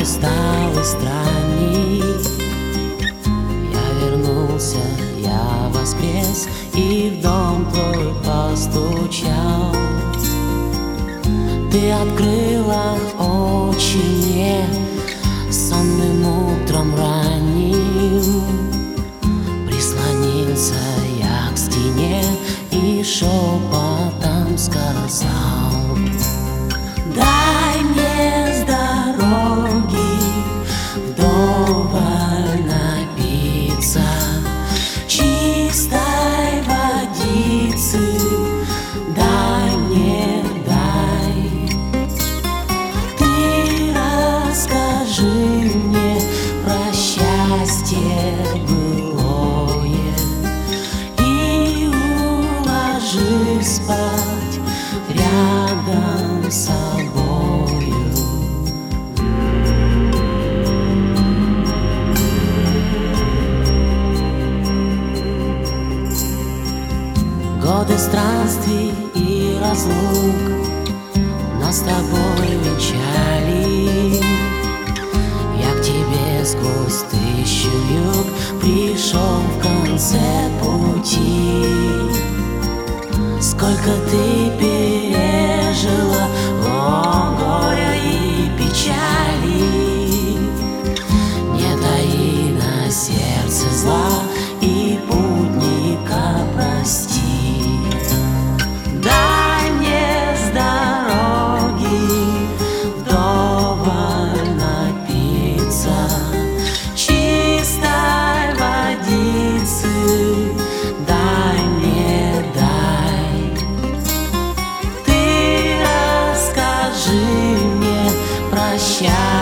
усталый странник. Я вернулся, я воскрес и в дом твой постучал. Ты открыла очи мне сонным утром ранним. Прислонился я к стене и шепотом сказал: дай мне с дороги вдоволь напиться чистой водицы. Дай мне, дай. Ты расскажи мне про счастье былое и уложи спать рядом с собою. Годы странствий и разлук нас с тобой венчали. Я к тебе сквозь тысячу юг пришел в конце пути. Сколько ты пережила, о, горя и печали. Не таи на сердце зла и путника прости. Дай мне с дороги вдоволь напиться чистой водицы. Дай мне, дай. Ты расскажи мне про счастье